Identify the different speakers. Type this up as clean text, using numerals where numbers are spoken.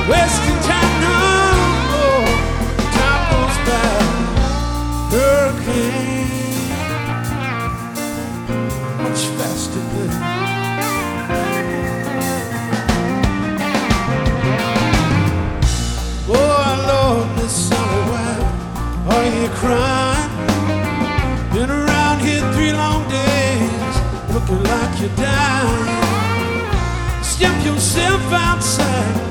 Speaker 1: wasting time no more. Time goes by, hurricane, much faster than. Oh Lord, Miss Sally, why are you crying? Been around here 3 long days, looking like you're dying. Step yourself outside.